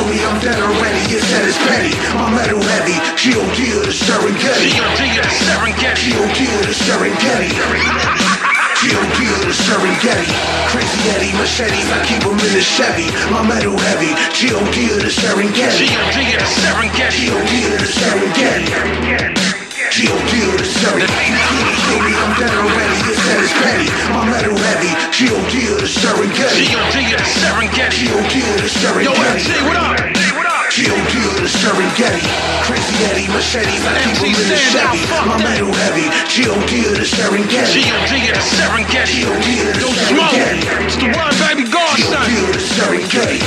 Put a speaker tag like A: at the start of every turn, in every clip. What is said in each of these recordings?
A: me I'm dead already. You said it's petty, my metal heavy. G.O.D. to the Serengeti. G.O.D. to the Serengeti. G.O.D. to the Serengeti. G.O.D. to the Serengeti. Crazy Eddie, machetes, I keep them in the Chevy. My metal heavy. G.O.D. to the Serengeti. G.O.D. to the Serengeti. G.O.D. to the Serengeti. G.O.D. to the Serengeti. Kill me, I'm dead already. You said it's petty, my metal heavy. G.O.D. to the Serengeti. G.O.D. to the Serengeti. G.O.D. to the Serengeti. Yo, MC, what up? G.O.D. to the Serengeti. Crazy Eddie, machetes, I keep them in the Chevy. My metal heavy. G.O.D. to the Serengeti. G.O.D. to the Serengeti. G.O.D. to the Serengeti. It's the one, baby, God, son. G.O.D. to the Serengeti.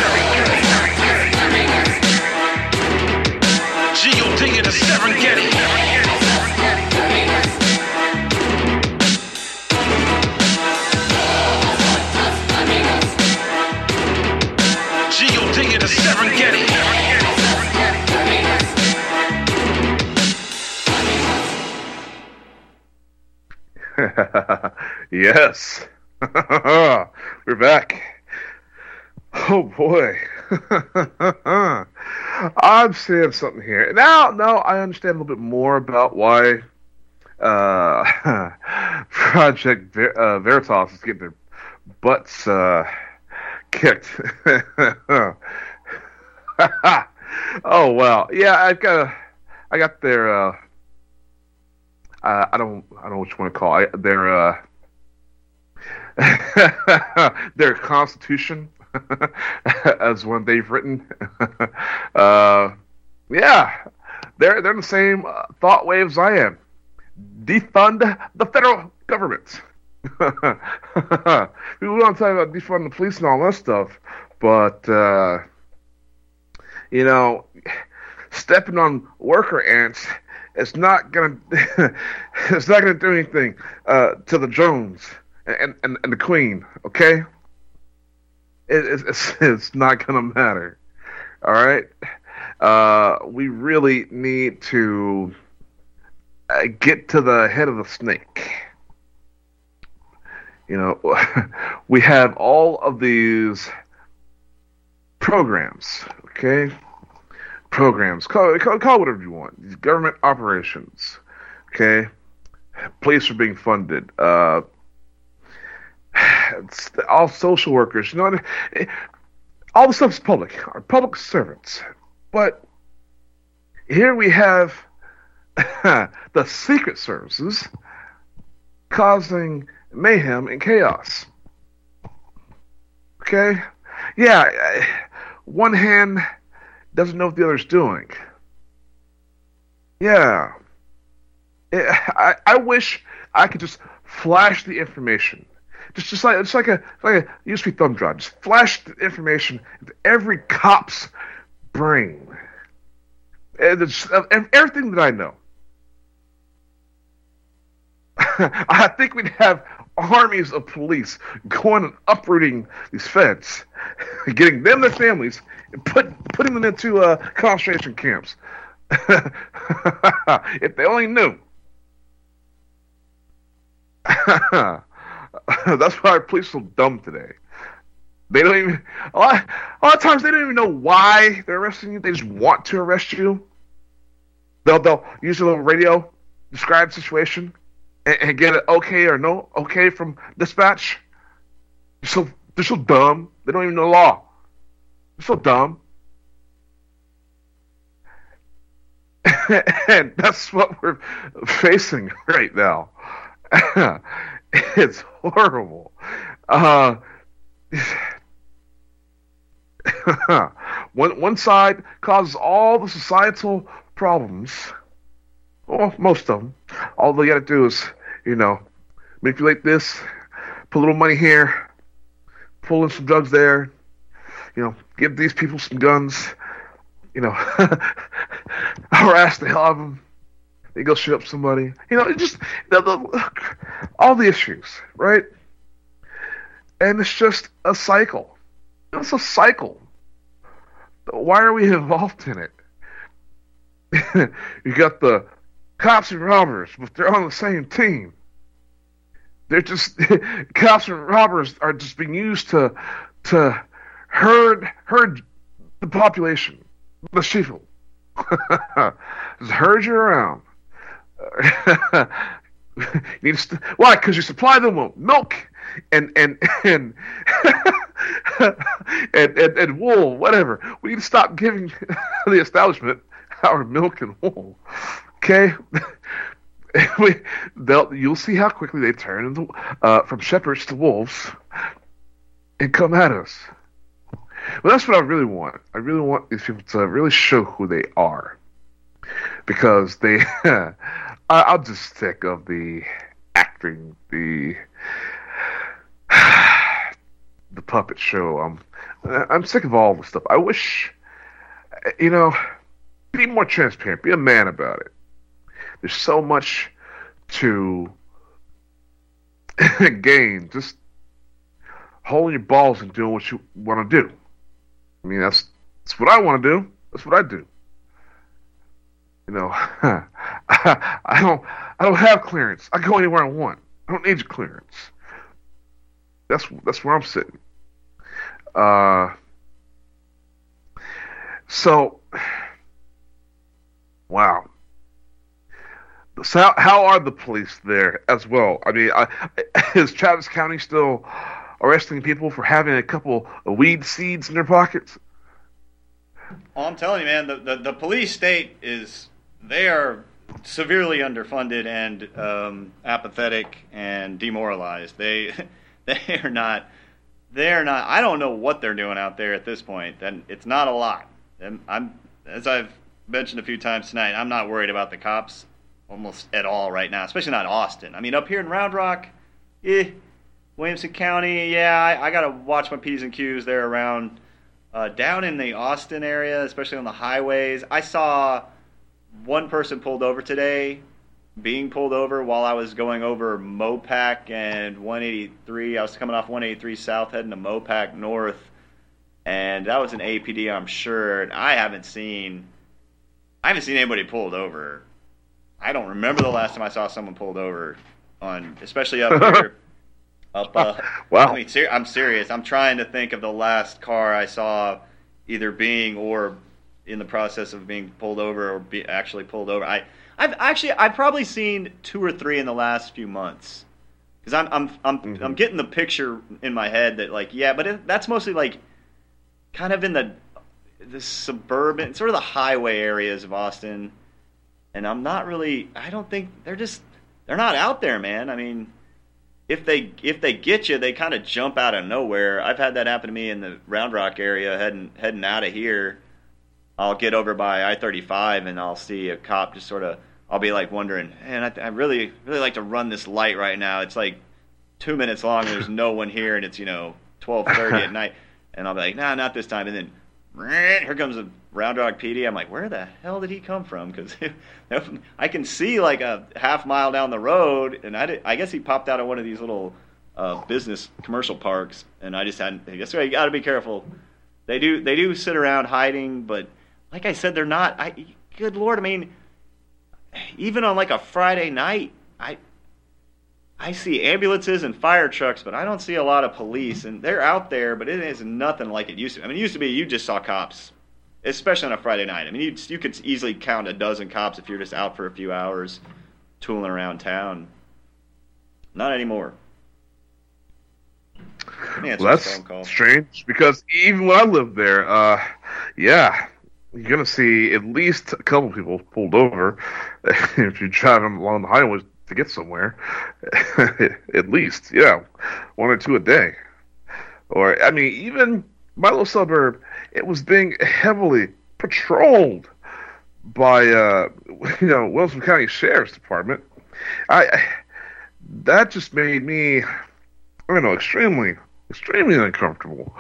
A: G.O.D. to the Serengeti. G.O.D. to the Serengeti.
B: Yes. We're back. Oh boy. I'm saying something here. Now I understand a little bit more about why Project Veritas is getting their butts kicked. Oh wow. Yeah, I got their I don't know what you want to call it. Their constitution, as one they've written. Yeah, they're in the same thought waves I am. Defund the federal government. We want to talk about defund the police and all that stuff, but stepping on worker ants. It's not gonna do anything to the Jones and the Queen. Okay, it's not gonna matter. All right, we really need to get to the head of the snake. We have all of these programs. Okay. Programs, call it whatever you want. These government operations, okay? Police are being funded. It's all social workers. All the stuff's public. Our public servants. But here we have the secret services causing mayhem and chaos. Okay? Yeah, one hand doesn't know what the other's doing. Yeah. I wish I could just flash the information. Just like a USB thumb drive. Just flash the information into every cop's brain. And everything that I know. I think we'd have armies of police going and uprooting these feds, getting them their families, and putting them into concentration camps. If they only knew. That's why our police are so dumb today. They don't even a lot of times they don't even know why they're arresting you. They just want to arrest you. They'll use a little radio, describe the situation, and get an okay or no okay from dispatch. They're so dumb. They don't even know the law. They're so dumb. And that's what we're facing right now. It's horrible. One side causes all the societal problems. Well, most of them. All they got to do is, manipulate this, put a little money here, pull in some drugs there, give these people some guns, harass the hell out of them. They go shoot up somebody. Just all the issues, right? And it's just a cycle. It's a cycle. Why are we involved in it? You got the cops and robbers, but they're on the same team. They're just cops and robbers are just being used to herd the population, the sheeple, has heard you around. Why? Because you supply them with milk and and wool, whatever. We need to stop giving the establishment our milk and wool. Okay, you'll see how quickly they turn into from shepherds to wolves and come at us. Well, that's what I really want. I really want these people to really show who they are, because I'm just sick of the acting, the puppet show. I'm sick of all the stuff. I wish, be more transparent. Be a man about it. There's so much to gain just holding your balls and doing what you want to do. I mean, that's what I want to do. That's what I do. I don't have clearance. I go anywhere I want. I don't need your clearance. That's where I'm sitting. So, wow. So how are the police there as well? I mean, is Travis County still arresting people for having a couple of weed seeds in their pockets?
C: Well, I'm telling you, man, the police state they are severely underfunded and apathetic and demoralized. They're not. I don't know what they're doing out there at this point, and it's not a lot. And as I've mentioned a few times tonight, I'm not worried about the cops almost at all right now, especially not Austin. I mean, up here in Round Rock, Williamson County, I got to watch my P's and Q's there around. Down in the Austin area, especially on the highways, I saw one person pulled over today, being pulled over while I was going over Mopac and 183. I was coming off 183 South heading to Mopac North, and that was an APD, I'm sure. And I haven't seen anybody pulled over. I don't remember the last time I saw someone pulled over especially up here. Wow. I mean, I'm serious. I'm trying to think of the last car I saw either being or in the process of being pulled over or actually pulled over. I've probably seen 2 or 3 in the last few months, because I'm getting the picture in my head that, like, yeah, but that's mostly like kind of in the suburban, sort of the highway areas of Austin, and I don't think they're not out there, man. I mean, if they get you, they kind of jump out of nowhere. I've had that happen to me in the Round Rock area, heading out of here. I'll get over by I-35 and I'll see a cop just sort of. I'll be like wondering, man, I really like to run this light right now. It's like 2 minutes long and there's no one here, and it's 12:30 at night, and I'll be like, nah, not this time. And then here comes a Round Rock PD. I'm like, where the hell did he come from? Because I can see like a half mile down the road, and I guess he popped out of one of these little business commercial parks, and I guess you got to be careful. They do sit around hiding, but like I said, they're not. Good Lord, I mean, even on like a Friday night, I see ambulances and fire trucks, but I don't see a lot of police, and they're out there, but it is nothing like it used to be. I mean, it used to be you just saw cops, especially on a Friday night. I mean, you could easily count a dozen cops if you're just out for a few hours tooling around town. Not anymore.
B: Well, that's strange, because even when I lived there, yeah, you're going to see at least a couple people pulled over if you're driving along the highways to get somewhere. At least, yeah, 1 or 2 a day. Or, I mean, even my little suburb, it was being heavily patrolled by, Wilson County Sheriff's Department. That just made me, extremely uncomfortable.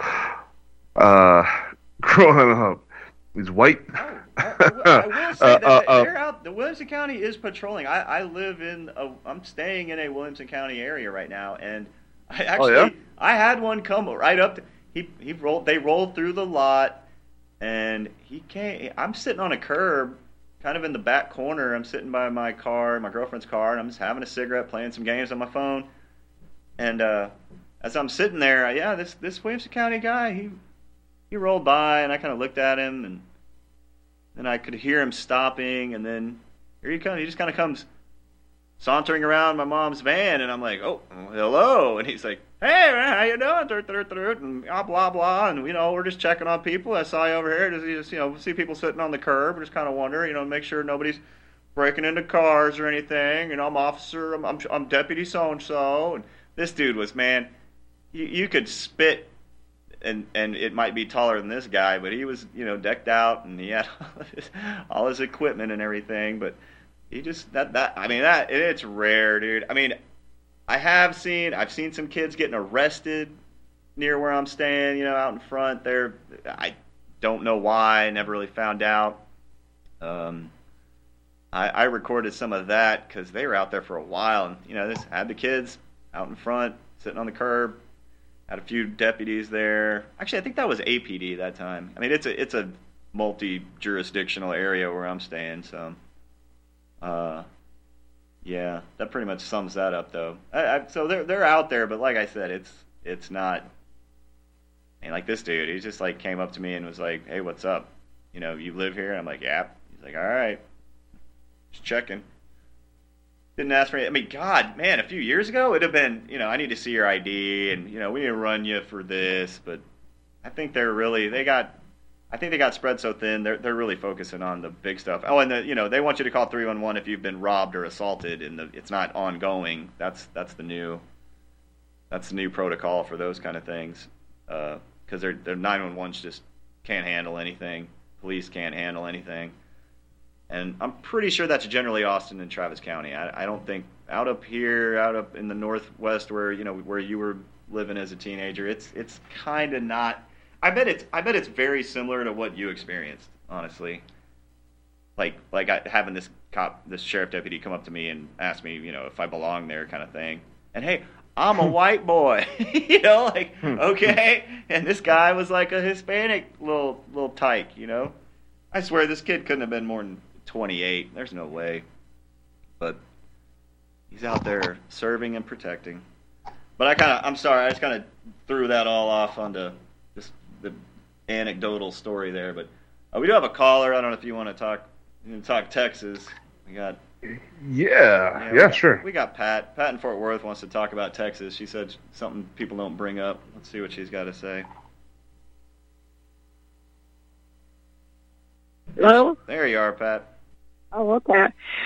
B: Growing up, these white.
C: I will say that they're out. The Williamson County is patrolling. I'm staying in a Williamson County area right now, and I had one come right up. They rolled through the lot, and he came. I'm sitting on a curb, kind of in the back corner. I'm sitting by my girlfriend's car, and I'm just having a cigarette, playing some games on my phone. And as I'm sitting there, this Williamson County guy, he rolled by, and I kind of looked at him, and then I could hear him stopping, and then here he comes. He just kind of comes sauntering around my mom's van, and I'm like, oh, hello. And he's like, hey, man, how you doing? And blah, blah, and, we're just checking on people. I saw you over here. Just, see people sitting on the curb. We're just kind of wondering, make sure nobody's breaking into cars or anything. I'm officer. I'm deputy so-and-so. And this dude was, man, you could spit, and it might be taller than this guy, but he was, decked out, and he had all his equipment and everything. But he just, it's rare, dude. I mean, I've seen some kids getting arrested near where I'm staying, out in front there. I don't know why. I never really found out. I recorded some of that because they were out there for a while, and this had the kids out in front sitting on the curb. Had a few deputies there. Actually, I think that was APD that time. I mean, it's a multi-jurisdictional area where I'm staying, so yeah, that pretty much sums that up, though. So they're out there, but like I said, it's not. And like this dude, he just like came up to me and was like, "Hey, what's up? You live here?" And I'm like, "Yeah." He's like, "All right, just checking." Didn't ask for it. I mean, God, man, a few years ago, it'd have been, I need to see your ID, and, we need to run you for this. But I think they got spread so thin, they're really focusing on the big stuff. Oh, and they want you to call 311 if you've been robbed or assaulted, and it's not ongoing. That's the new protocol for those kind of things, because their 911s just can't handle anything. Police can't handle anything. And I'm pretty sure that's generally Austin and Travis County. I don't think out up in the Northwest where where you were living as a teenager, it's kind of not. I bet it's very similar to what you experienced, honestly. Like having this sheriff deputy come up to me and ask me, if I belong there, kind of thing. And hey, I'm a white boy, okay. And this guy was like a Hispanic little tyke, I swear this kid couldn't have been more than 28. There's no way. But he's out there serving and protecting. But I'm sorry, I just kind of threw that all off onto just the anecdotal story there. But we do have a caller. I don't know if you want to talk Texas. We got.
B: Yeah, sure.
C: We got Pat. Pat in Fort Worth wants to talk about Texas. She said something people don't bring up. Let's see what she's got to say.
D: Hello?
C: There you are, Pat.
D: Oh, okay.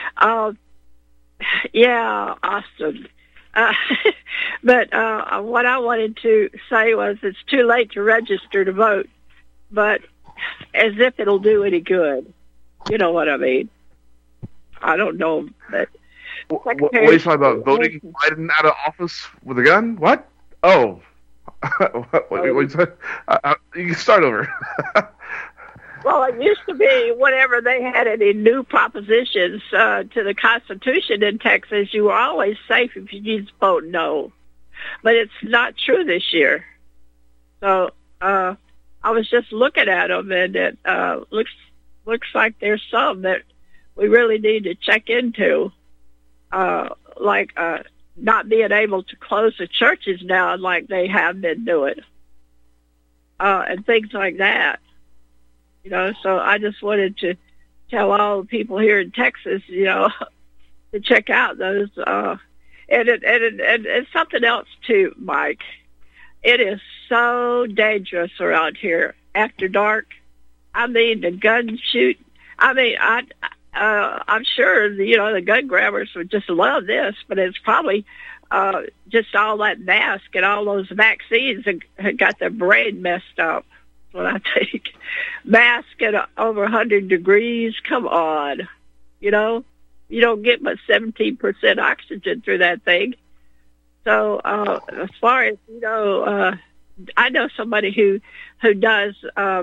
D: Yeah, Austin. But what I wanted to say was it's too late to register to vote, but as if it'll do any good. You know what I mean? I don't know. But
B: what are you talking about? Voting Biden out of office with a gun? What? Oh. what you said? You can start over.
D: Well, it used to be whenever they had any new propositions to the Constitution in Texas, you were always safe if you just vote no. But it's not true this year. So I was just looking at them, and it looks like there's some that we really need to check into, like not being able to close the churches now like they have been doing, and things like that. So I just wanted to tell all the people here in Texas, to check out those. And it's something else too, Mike. It is so dangerous around here after dark. I mean, the gun shoot. I mean, I'm sure the gun grabbers would just love this, but it's probably just all that mask and all those vaccines that got their brain messed up. What I think. Mask at over 100 degrees. Come on. You don't get but 17% oxygen through that thing. So as far as, I know somebody who does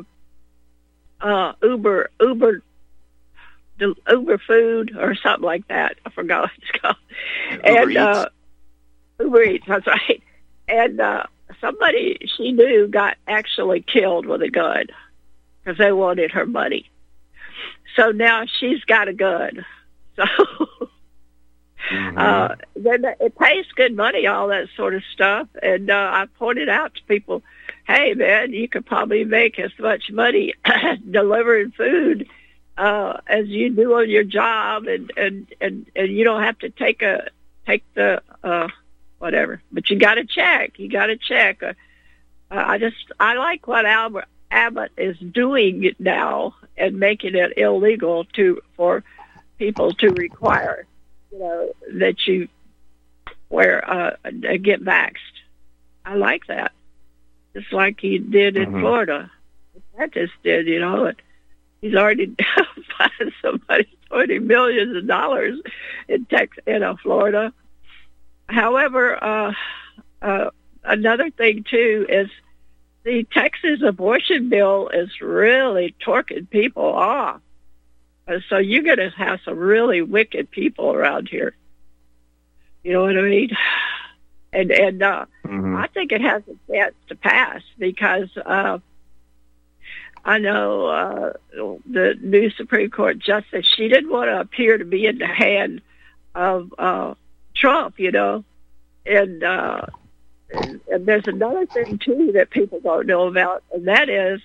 D: Uber food or something like that. I forgot what it's called. Uber Eats, that's right. And somebody she knew got actually killed with a gun because they wanted her money. So now she's got a gun. So then it pays good money, all that sort of stuff. And I pointed out to people, hey, man, you could probably make as much money delivering food as you do on your job, and you don't have to take the whatever. But you got to check. You got to check. I like what Abbott is doing now and making it illegal for people to require, that you get vaxxed. I like that. Just like he did in Florida. That just did, He's already fined somebody $20 million in Florida. However, another thing too is the Texas abortion bill is really torquing people off. So you're going to have some really wicked people around here. You know what I mean? And I think it has a chance to pass because I know the new Supreme Court justice, she didn't want to appear to be in the hand of Trump, and there's another thing too that people don't know about, and that is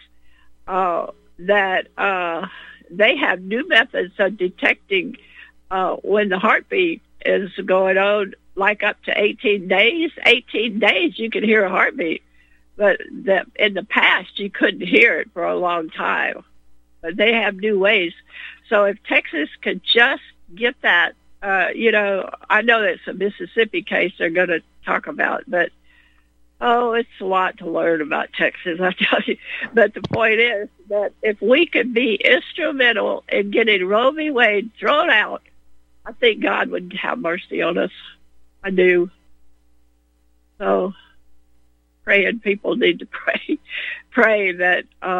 D: that they have new methods of detecting when the heartbeat is going on, like up to 18 days. 18 days you can hear a heartbeat, but in the past you couldn't hear it for a long time. But they have new ways. So if Texas could just get that, I know that's a Mississippi case they're going to talk about, but it's a lot to learn about Texas, I tell you. But the point is that if we could be instrumental in getting Roe v. Wade thrown out, I think God would have mercy on us. I do. So, praying people need to pray that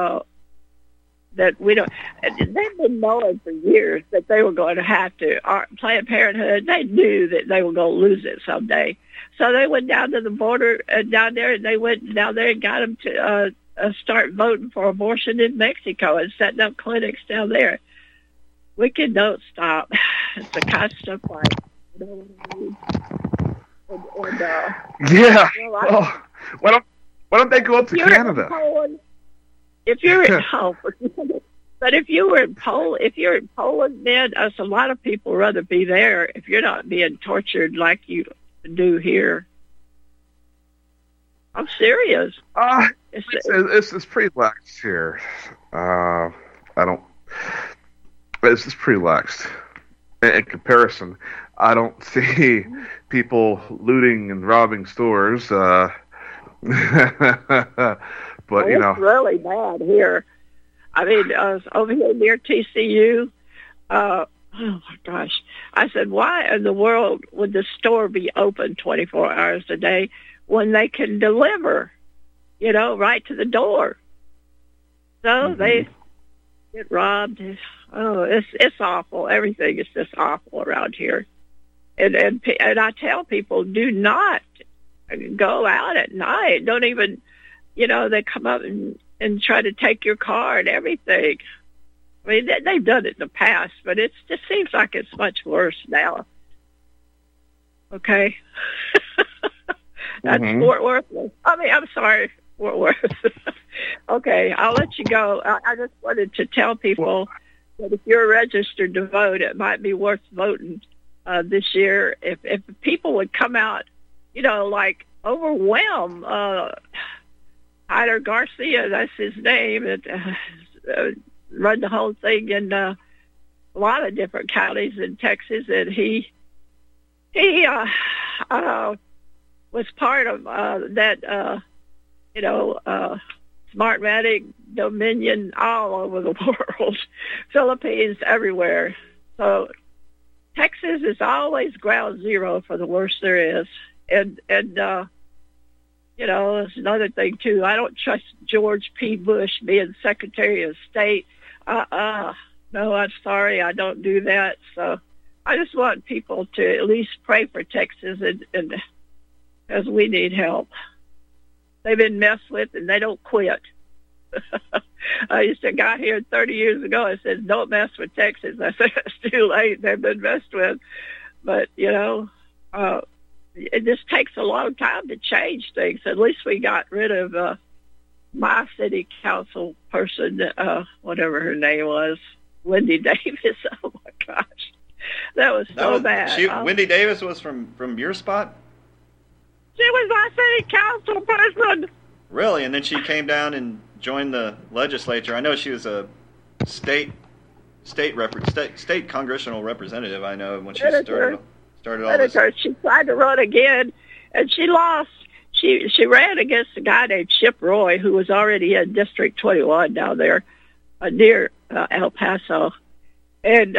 D: we don't. They've been knowing for years that they were going to have to. Planned Parenthood, they knew that they were going to lose it someday. So they went down to the border down there, and they went down there and got them to start voting for abortion in Mexico and setting up clinics down there. Wicked don't stop. It's a constant fight. You know what I mean?
B: Yeah. Why don't they go up to Canada?
D: If you're in Poland, but if you're in Poland, man, a lot of people rather be there if you're not being tortured like you do here. I'm serious.
B: It's pretty lax here. It's pretty laxed. In comparison, I don't see people looting and robbing stores. But
D: it's really bad here. I mean, over here near TCU. Oh my gosh! I said, why in the world would the store be open 24 hours a day when they can deliver, right to the door? So they get robbed. Oh, it's awful. Everything is just awful around here. And I tell people, do not go out at night. Don't even, they come up and try to take your car and everything. I mean, they've done it in the past, but it just seems like it's much worse now. Okay? That's Fort Worth. I'm sorry, Fort Worth. Okay, I'll let you go. I just wanted to tell people that if you're registered to vote, it might be worth voting this year. If people would come out, like overwhelm Hyder Garcia, that's his name, run the whole thing in a lot of different counties in Texas, and he was part of that, Smartmatic Dominion all over the world, Philippines, everywhere. So Texas is always ground zero for the worst there is. And there's another thing, too. I don't trust George P. Bush being Secretary of State. No, I'm sorry. I don't do that. So I just want people to at least pray for Texas, and because we need help. They've been messed with, and they don't quit. I used to got here 30 years ago and said, don't mess with Texas. I said, it's too late. They've been messed with. But, it just takes a long time to change things. At least we got rid of my city council person, whatever her name was, Wendy Davis. Oh my gosh, that was bad.
C: Wendy Davis was from your spot?
D: She was my city council person.
C: Really? And then she came down and joined the legislature. I know she was a state congressional representative. I know when she started all this.
D: She tried to run again, and she lost. She ran against a guy named Chip Roy, who was already in District 21 down there near El Paso, and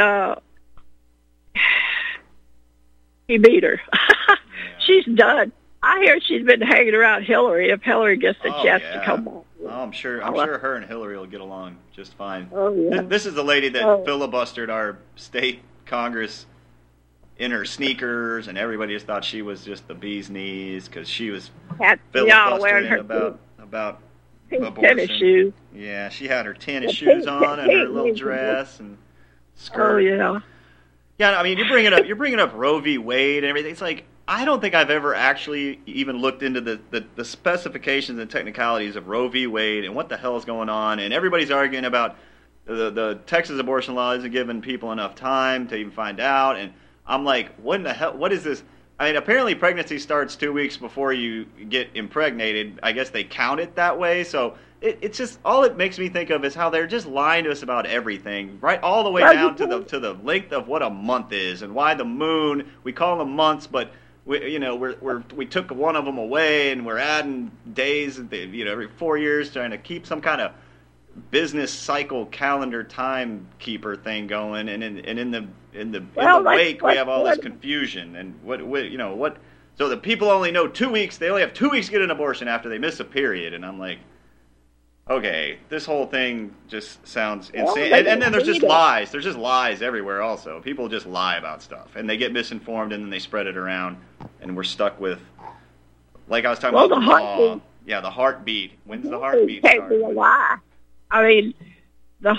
D: he beat her. She's done. I hear she's been hanging around Hillary. If Hillary gets the chance to come on.
C: I'm sure her and Hillary will get along just fine.
D: Oh, yeah.
C: This is the lady that filibustered our state Congress in her sneakers, and everybody just thought she was just the bee's knees because she was filibustering about abortion.
D: Tennis shoes.
C: Yeah, she had her tennis shoes on and her little dress and skirt.
D: Oh yeah.
C: Yeah, I mean, you're bringing up Roe v. Wade and everything. It's like, I don't think I've ever actually even looked into the specifications and technicalities of Roe v. Wade and what the hell is going on. And everybody's arguing about the Texas abortion law isn't giving people enough time to even find out. And I'm like, what in the hell? What is this? I mean, apparently pregnancy starts 2 weeks before you get impregnated. I guess they count it that way. So it's just, all it makes me think of is how they're just lying to us about everything, right? All the way down to the length of what a month is and why the moon. We call them months, but we took one of them away and we're adding days, every 4 years, trying to keep some kind of business cycle calendar timekeeper thing going. And in the wake, we have all this confusion and what. So the people only know 2 weeks. They only have 2 weeks to get an abortion after they miss a period. And I'm like, okay, this whole thing just sounds insane. And then there's just lies. There's just lies everywhere also. People just lie about stuff. And they get misinformed, and then they spread it around. And we're stuck with, like I was talking about,
D: the heartbeat.
C: Yeah, the heartbeat. When's the heartbeat
D: start?
C: Can't
D: be a lie. I mean, the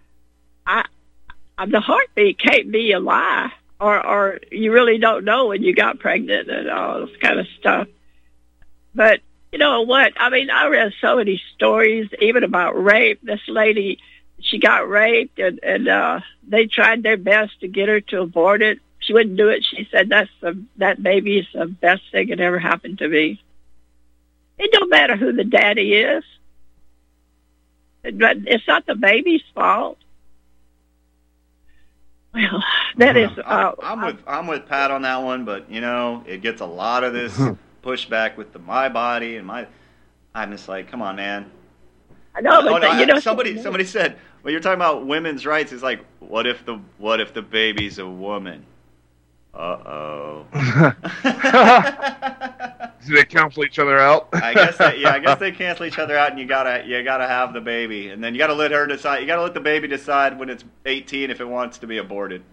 D: heartbeat can't be a lie. Or you really don't know when you got pregnant and all this kind of stuff. But you know what? I mean, I read so many stories, even about rape. This lady, she got raped, and they tried their best to get her to abort it. She wouldn't do it. She said, that baby is the best thing that ever happened to me. It don't matter who the daddy is. It's not the baby's fault. Well, that is.
C: I'm with Pat on that one, but it gets a lot of this pushback with my body and I'm just like, come on, man.
D: I know, but
C: somebody said, well, you're talking about women's rights. It's like, what if the baby's a woman? Uh-oh.
B: Do they cancel each other out?
C: I guess they cancel each other out, and you gotta have the baby, and then you gotta let her decide. You gotta let the baby decide when it's 18 if it wants to be aborted.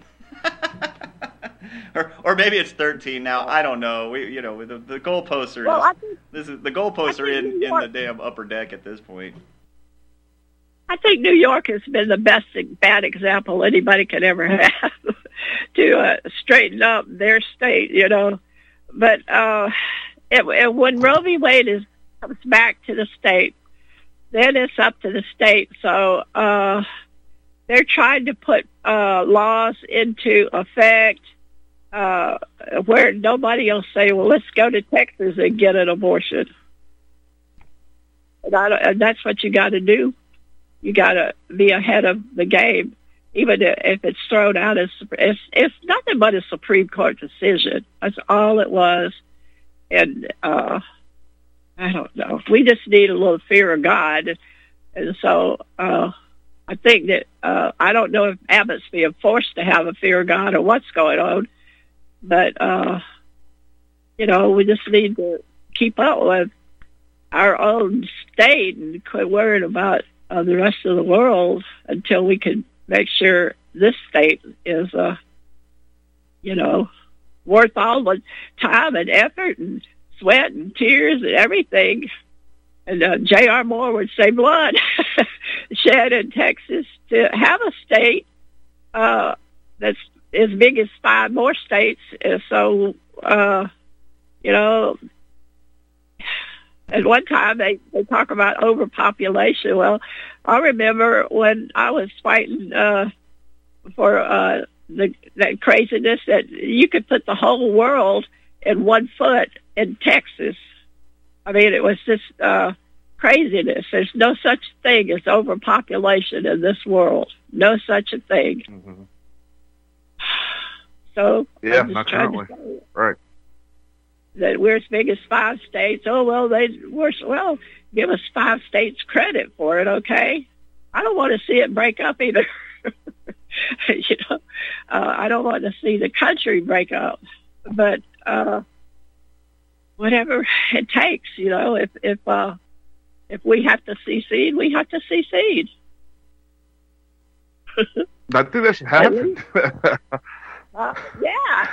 C: Or maybe it's 13 now. I don't know. The goalposts are.
D: Well,
C: the goalposts are in the damn upper deck at this point.
D: I think New York has been the bad example anybody could ever have to straighten up their state. But when Roe v. Wade comes back to the state, then it's up to the state. So they're trying to put laws into effect where nobody will say, well, let's go to Texas and get an abortion. And that's what you got to do. You got to be ahead of the game, even if it's thrown out as it's nothing but a Supreme Court decision. That's all it was. And I don't know. We just need a little fear of God. And so I think that I don't know if Abbott's being forced to have a fear of God or what's going on. But, we just need to keep up with our own state and quit worrying about the rest of the world until we can make sure this state is, worth all the time and effort and sweat and tears and everything. And J.R. Moore would say blood shed in Texas to have a state that's as big as 5 more states. So, At one time, they talk about overpopulation. Well, I remember when I was fighting for that craziness that you could put the whole world in 1 foot in Texas. I mean, it was just craziness. There's no such thing as overpopulation in this world. No such a thing.
B: Mm-hmm.
D: So
B: yeah, not currently. Right.
D: That we're as big as 5 states. Oh, well, give us 5 states credit for it, okay? I don't want to see it break up either. I don't want to see the country break up. But whatever it takes, if we have to secede, we have to secede.
B: I think that should happen.
D: Yeah.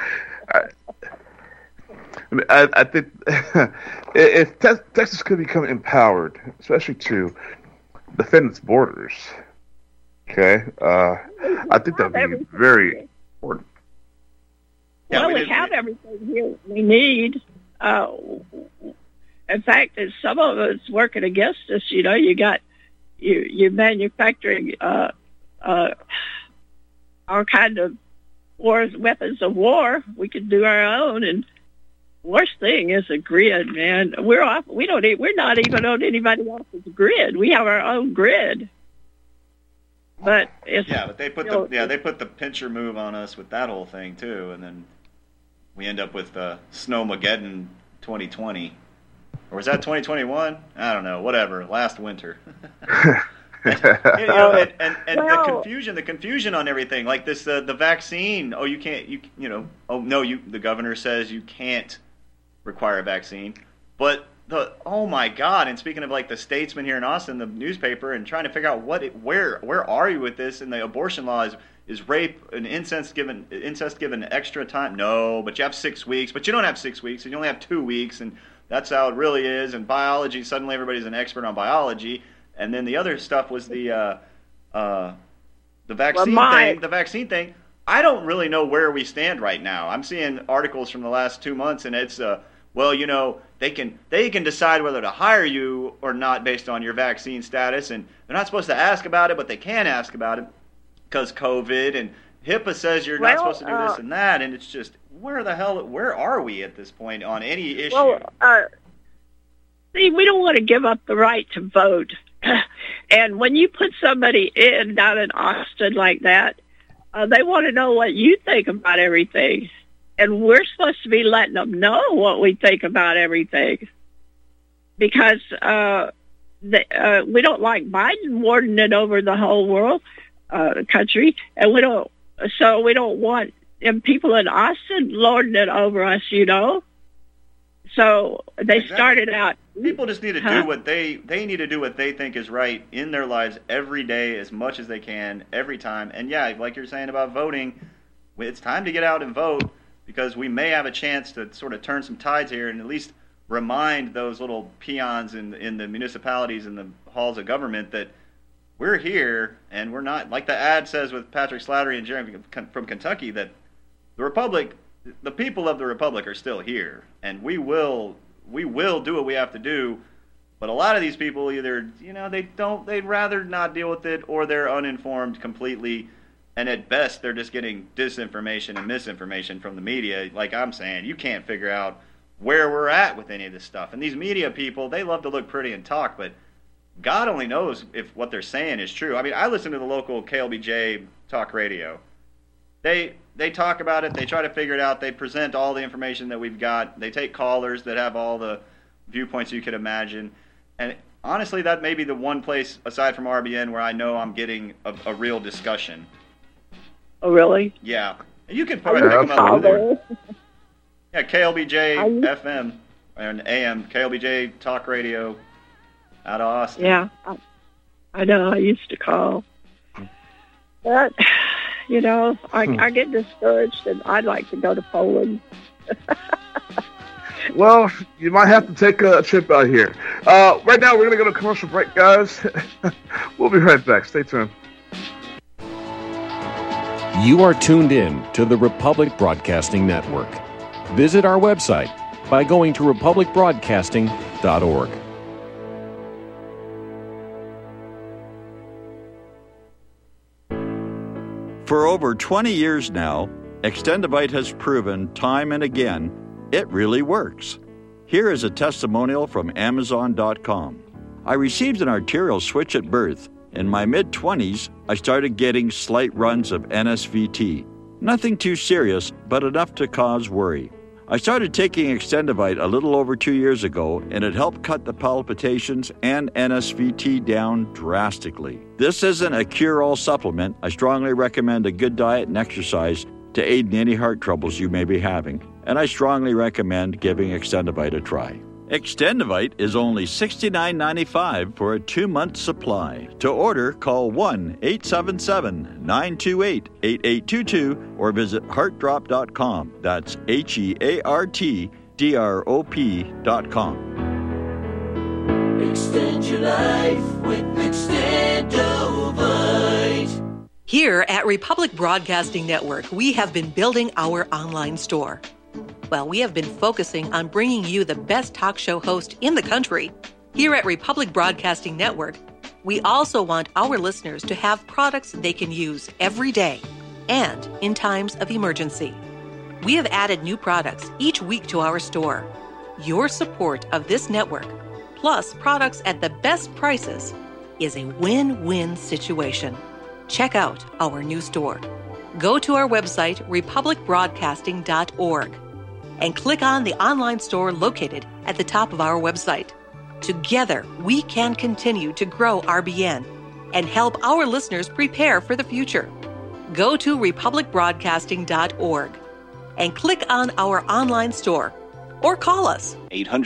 B: I think if Texas could become empowered, especially to defend its borders, okay, I think that would be very important.
D: Well, we have everything here we need. In fact, some of it's working against us. You got you manufacturing all kind of weapons of war. We could do our own, and worst thing is a grid, man. We're not even on anybody else's grid. We have our own grid. But it's
C: but they put they put the pincher move on us with that whole thing too, and then we end up with Snowmageddon 2020, or was that 2021? I don't know. Whatever. Last winter. And the confusion on everything, like this, the vaccine. Oh, you can't. Oh no, the governor says you can't require a vaccine, but oh my God! And speaking of like the Statesman here in Austin, the newspaper, and trying to figure out where are you with this? And the abortion law is rape and incest given extra time? No, but you have 6 weeks, but you don't have 6 weeks, and you only have 2 weeks, and that's how it really is. And biology, suddenly everybody's an expert on biology. And then the other stuff was the vaccine thing. The vaccine thing. I don't really know where we stand right now. I'm seeing articles from the last 2 months, and it's they can decide whether to hire you or not based on your vaccine status, and they're not supposed to ask about it, but they can ask about it because COVID and HIPAA says you're not supposed to do this and that, and it's just where are we at this point on any issue?
D: Well, see, we don't want to give up the right to vote. And when you put somebody down in Austin like that, they want to know what you think about everything. And we're supposed to be letting them know what we think about everything. Because we don't like Biden warning it over the whole world, country. And we don't want them people in Austin lording it over us, So they started out.
C: People just need to do what they need to do what they think is right in their lives every day, as much as they can, every time. And yeah, like you're saying about voting, it's time to get out and vote, because we may have a chance to sort of turn some tides here and at least remind those little peons in the municipalities and the halls of government that we're here, and we're not, like the ad says with Patrick Slattery and Jeremy from Kentucky, that the people of the Republic are still here, and we will do what we have to do. But a lot of these people either, they'd rather not deal with it, or they're uninformed completely, and at best they're just getting disinformation and misinformation from the media. Like I'm saying, you can't figure out where we're at with any of this stuff. And these media people, they love to look pretty and talk, but God only knows if what they're saying is true. I mean, I listen to the local KLBJ talk radio. They talk about it. They try to figure it out. They present all the information that we've got. They take callers that have all the viewpoints you could imagine. And honestly, that may be the one place, aside from RBN, where I know I'm getting a real discussion.
D: Oh, really?
C: Yeah. You could probably pick them up over there. Yeah, KLBJ FM and AM, KLBJ Talk Radio out of Austin.
D: Yeah, I know. I used to call. But, I get discouraged, and I'd like to go to Poland.
B: Well, you might have to take a trip out here. Right now, we're going to go to a commercial break, guys. We'll be right back. Stay tuned.
E: You are tuned in to the Republic Broadcasting Network. Visit our website by going to republicbroadcasting.org.
F: For over 20 years now, Extendivite has proven time and again it really works. Here is a testimonial from Amazon.com. I received an arterial switch at birth. In my mid-20s, I started getting slight runs of NSVT. Nothing too serious, but enough to cause worry. I started taking Extendivite a little over 2 years ago, and it helped cut the palpitations and NSVT down drastically. This isn't a cure-all supplement. I strongly recommend a good diet and exercise to aid in any heart troubles you may be having, and I strongly recommend giving Extendivite a try. Extendivite is only $69.95 for a 2-month supply. To order, call 1-877-928-8822 or visit heartdrop.com. That's HEARTDROP.com.
G: Extend your life with Extendovite.
H: Here at Republic Broadcasting Network, we have been building our online store. Well, we have been focusing on bringing you the best talk show host in the country. Here at Republic Broadcasting Network, we also want our listeners to have products they can use every day and in times of emergency. We have added new products each week to our store. Your support of this network, plus products at the best prices, is a win-win situation. Check out our new store. Go to our website, republicbroadcasting.org. and click on the online store located at the top of our website. Together, we can continue to grow RBN and help our listeners prepare for the future. Go to republicbroadcasting.org and click on our online store or call us.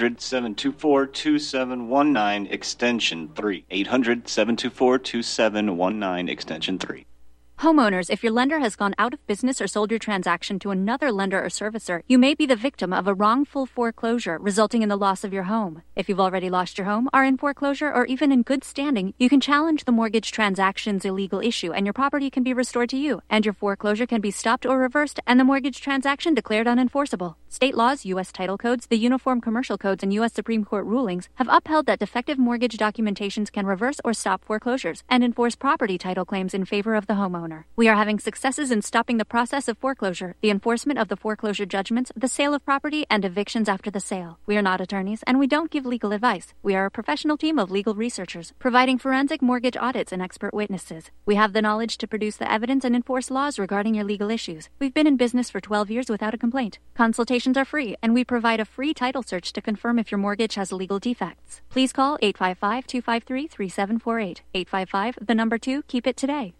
C: 800-724-2719, extension 3. 800-724-2719, extension 3.
I: Homeowners, if your lender has gone out of business or sold your transaction to another lender or servicer, you may be the victim of a wrongful foreclosure resulting in the loss of your home. If you've already lost your home, are in foreclosure, or even in good standing, you can challenge the mortgage transaction's illegal issue and your property can be restored to you, and your foreclosure can be stopped or reversed and the mortgage transaction declared unenforceable. State laws, U.S. title codes, the Uniform Commercial Codes, and U.S. Supreme Court rulings have upheld that defective mortgage documentations can reverse or stop foreclosures and enforce property title claims in favor of the homeowner. We are having successes in stopping the process of foreclosure, the enforcement of the foreclosure judgments, the sale of property, and evictions after the sale. We are not attorneys, and we don't give legal advice. We are a professional team of legal researchers, providing forensic mortgage audits and expert witnesses. We have the knowledge to produce the evidence and enforce laws regarding your legal issues. We've been in business for 12 years without a complaint. Consultations are free, and we provide a free title search to confirm if your mortgage has legal defects. Please call 855-253-3748. 855, 2, keep it today.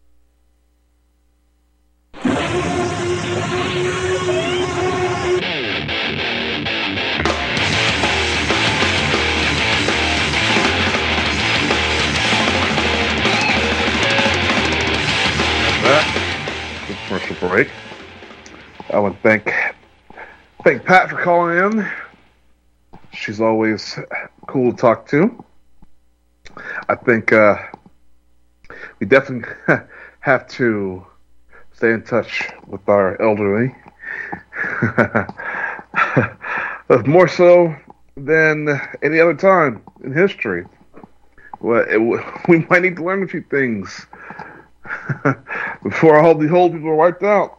B: Good commercial break. I want to thank Pat for calling in. She's always cool to talk to. I think we definitely have to stay in touch with our elderly. More so than any other time in history. We might need to learn a few things before all the old people are wiped out.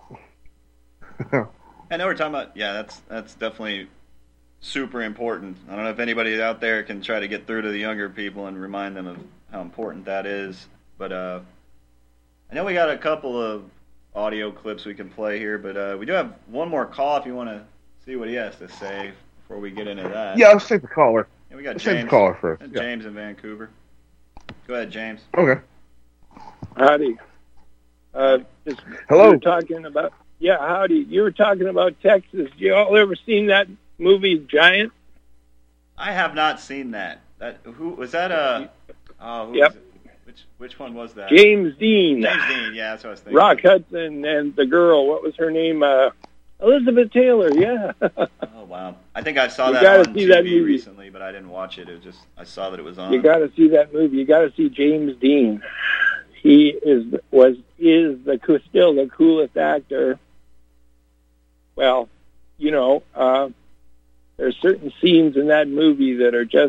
C: I know we're talking about, that's definitely super important. I don't know if anybody out there can try to get through to the younger people and remind them of how important that is. But I know we got a couple of audio clips we can play here, but we do have one more call if you want to see what he has to say before we get into that.
B: Yeah, let's take the caller.
C: Yeah, we got
B: let's
C: James.
B: take the caller first.
C: James in Vancouver. Go ahead, James.
B: Okay.
J: Howdy.
B: Hello.
J: You were talking about, howdy. You were talking about Texas. You all ever seen that movie Giant?
C: I have not seen that. Who was that?
J: Yep.
C: Was it? Which one was that?
J: James Dean.
C: James Dean. Yeah, that's what I was thinking.
J: Rock Hudson and the girl. What was her name? Elizabeth Taylor. Yeah.
C: Oh wow! I think I saw
J: you
C: that
J: gotta
C: on
J: see
C: TV
J: that movie
C: recently, but I didn't watch it. I saw that it was on.
J: You got to see that movie. You got to see James Dean. He is still the coolest actor. Well, there's certain scenes in that movie that are just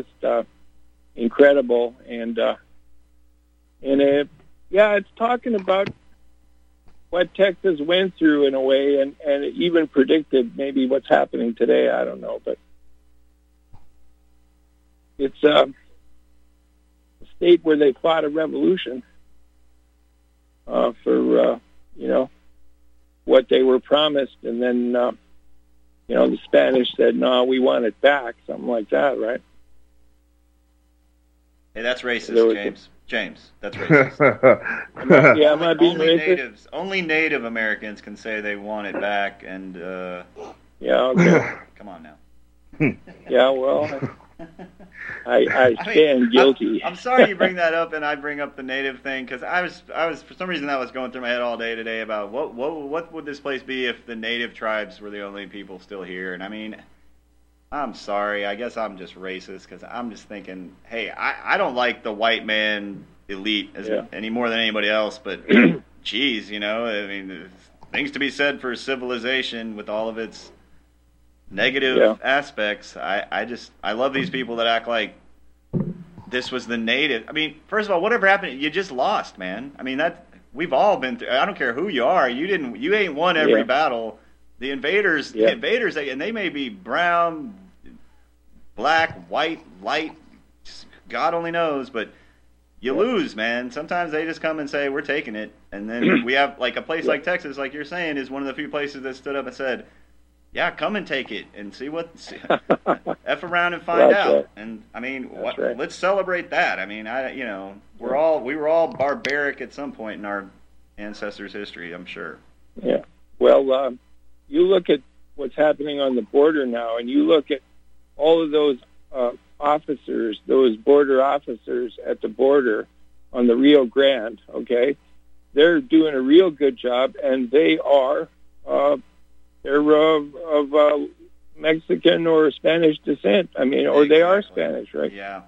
J: incredible, and it's talking about what Texas went through in a way, and it even predicted maybe what's happening today. I don't know, but it's a state where they fought a revolution for what they were promised, and then the Spanish said, "No, we want it back," something like that, right?
C: Hey, that's racist, James, that's racist.
J: Am I being racist?
C: Only Native Americans can say they want it back, and
J: okay.
C: Come on now.
J: Yeah, well, I stand guilty.
C: I'm sorry you bring that up, and I bring up the Native thing, because I was for some reason that was going through my head all day today about what would this place be if the Native tribes were the only people still here, and I mean, I'm sorry, I guess I'm just racist, because I'm just thinking, hey, I don't like the white man elite any more than anybody else, but geez, I mean, there's things to be said for civilization with all of its negative aspects. I love these people that act like this was the native. I mean, first of all, whatever happened, you just lost, man. I mean, we've all been through. I don't care who you are. You ain't won every battle. The invaders, and they may be brown, black, white, light, God only knows, but you lose, man. Sometimes they just come and say, we're taking it. And then we have, like, a place like Texas, like you're saying, is one of the few places that stood up and said, yeah, come and take it and see F around and find out. Right. And, I mean, let's celebrate that. I mean, we were all barbaric at some point in our ancestors' history, I'm sure.
J: Yeah. Well, you look at what's happening on the border now, and you look at all of those officers, those border officers at the border on the Rio Grande, okay? They're doing a real good job, and they are they're of Mexican or Spanish descent. I mean, or they are Spanish, right?
C: Yeah.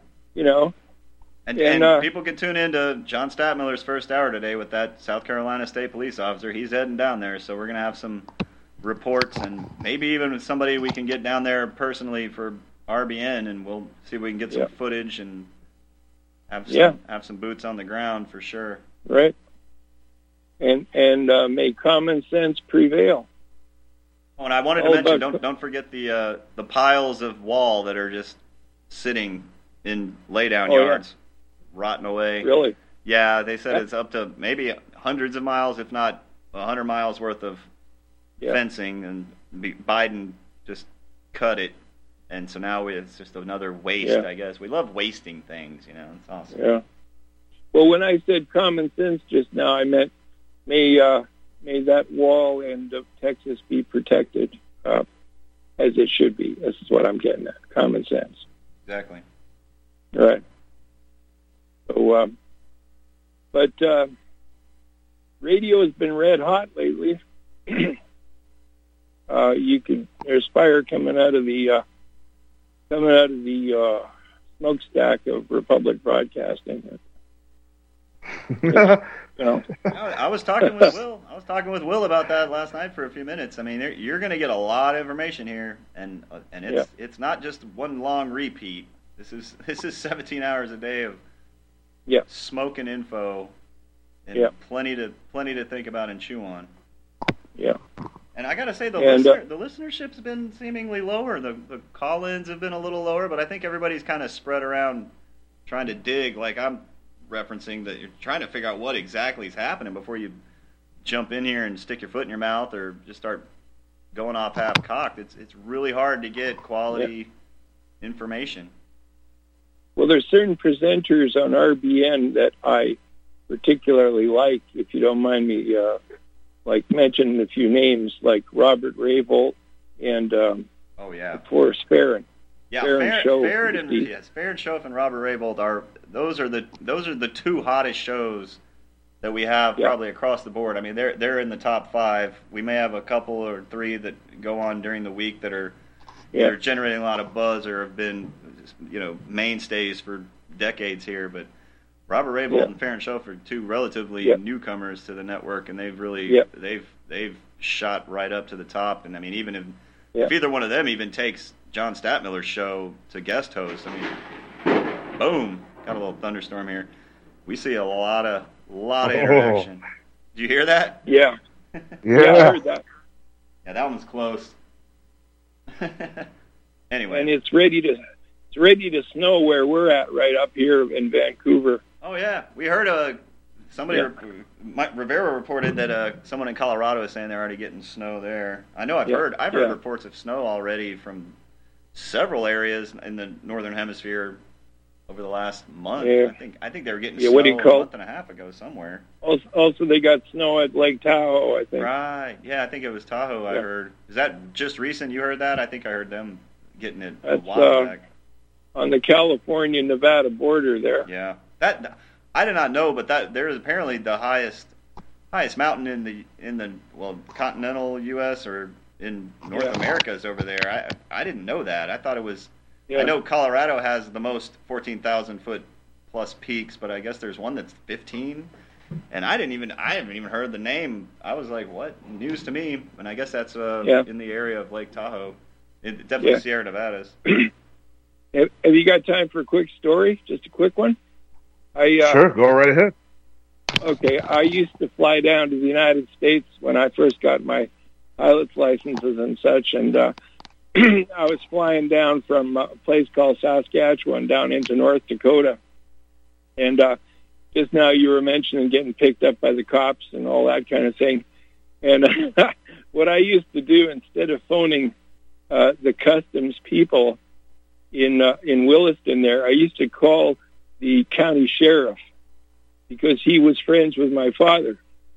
J: And
C: people can tune in to John Stadtmiller's first hour today with that South Carolina State Police officer. He's heading down there, so we're going to have some reports and maybe even with somebody we can get down there personally for RBN, and we'll see if we can get some footage and have some boots on the ground for sure.
J: Right. And may common sense prevail.
C: Oh, and I wanted to mention, don't forget the piles of wall that are just sitting in laydown yards, rotting away.
J: Really?
C: Yeah, they said it's up to maybe hundreds of miles, if not 100 miles worth of fencing, and Biden just cut it, and so now it's just another waste. I guess we love wasting things. It's awesome.
J: Yeah. Well, when I said common sense just now, I meant may that wall end of Texas be protected as it should be. This is what I'm getting at. Common sense.
C: Exactly.
J: Right. So, but radio has been red hot lately. There's fire coming out of the smokestack of Republic Broadcasting.
C: I was talking with Will. I was talking with Will about that last night for a few minutes. I mean, you're going to get a lot of information here, and it's not just one long repeat. This is 17 hours a day of smoking info, and plenty to think about and chew on.
J: Yeah.
C: And I got to say, the listenership's been seemingly lower. The call-ins have been a little lower, but I think everybody's kind of spread around trying to dig. Like I'm referencing that you're trying to figure out what exactly is happening before you jump in here and stick your foot in your mouth or just start going off half-cocked. It's really hard to get quality information.
J: Well, there's certain presenters on RBN that I particularly like, if you don't mind me mentioning a few names, like Robert Raybould and Forrest Farron.
C: Yeah, Farron and Schoaf and Robert Raybould those are the two hottest shows that we have probably across the board. I mean, they're in the top 5. We may have a couple or 3 that go on during the week that are they're generating a lot of buzz or have been mainstays for decades here, but Robert Raybould and Farron Schoaf are 2 relatively newcomers to the network, and they've really they've shot right up to the top. And I mean, even if either one of them even takes John Stadtmiller's show to guest host, I mean, boom, got a little thunderstorm here. We see a lot of interaction. Did you hear that?
J: Yeah. Yeah, I heard that.
C: Yeah, that one's close. Anyway.
J: And it's ready to snow where we're at right up here in Vancouver.
C: Oh yeah, we heard somebody Rivera reported that someone in Colorado is saying they're already getting snow there. I know I've heard reports of snow already from several areas in the northern hemisphere over the last month.
J: Yeah.
C: I think they were getting snow a month and a half ago somewhere.
J: Also, they got snow at Lake Tahoe, I think.
C: Right. Yeah, I think it was Tahoe. I heard. Is that just recent? You heard that? I think I heard them getting it a while back.
J: On the California-Nevada border there.
C: Yeah. That I did not know, but that there is apparently the highest mountain in the continental U.S. or in North America is over there. I didn't know that. I thought it was. Yeah. I know Colorado has the most 14,000 foot plus peaks, but I guess there's one that's 15. And I haven't even heard the name. I was like, what? News to me. And I guess that's in the area of Lake Tahoe. Definitely Sierra Nevadas.
J: Have you got time for a quick story? Just a quick one?
B: Sure, go right ahead.
J: Okay, I used to fly down to the United States when I first got my pilot's licenses and such, and I was flying down from a place called Saskatchewan down into North Dakota. And just now you were mentioning getting picked up by the cops and all that kind of thing. And what I used to do, instead of phoning the customs people in Williston there, I used to call the county sheriff because he was friends with my father.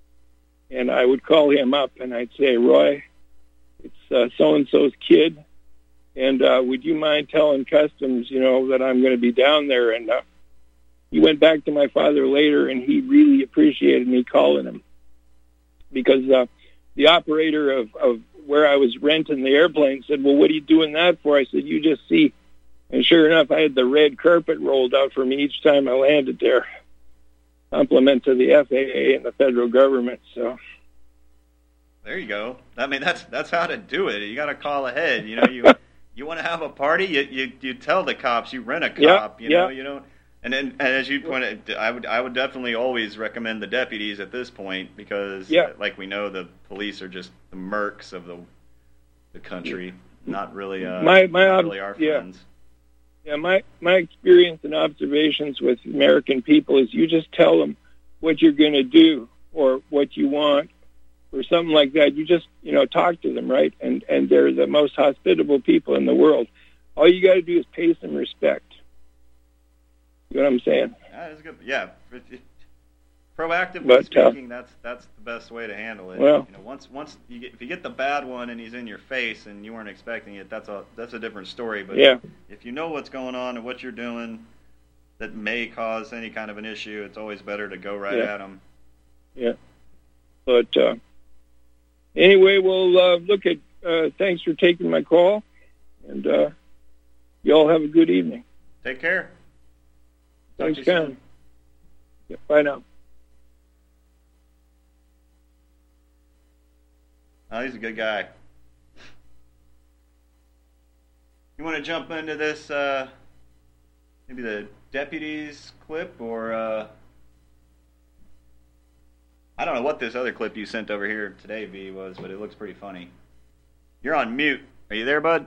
J: And I would call him up and I'd say, Roy, it's so-and-so's kid, and would you mind telling customs, that I'm going to be down there? And he went back to my father later, and he really appreciated me calling him because the operator of where I was renting the airplane said, well, what are you doing that for? I said, you just see. And sure enough, I had the red carpet rolled out for me each time I landed there. Compliment to the FAA and the federal government. So
C: there you go. I mean, that's how to do it. You got to call ahead. You want to have a party, you tell the cops. You rent a cop. You know, you don't. And then, as you pointed, I would definitely always recommend the deputies at this point because, like we know, the police are just the mercs of the country, not really really our friends.
J: Yeah, my experience and observations with American people is you just tell them what you're going to do or what you want or something like that. You just, talk to them, right? And they're the most hospitable people in the world. All you got to do is pay some respect. You know what I'm saying?
C: That's good. Yeah. Proactively speaking, that's the best way to handle it.
J: Well,
C: once if you get the bad one and he's in your face and you weren't expecting it, that's a different story. But if you know what's going on and what you're doing that may cause any kind of an issue, it's always better to go right at them.
J: Yeah. But anyway, we'll look at. Thanks for taking my call, and you all have a good evening.
C: Take care.
J: Thanks, Ken. Yeah, bye now.
C: Oh, he's a good guy. You want to jump into this, maybe the deputies clip, or I don't know what this other clip you sent over here today, V, was, but it looks pretty funny. You're on mute. Are you there, bud?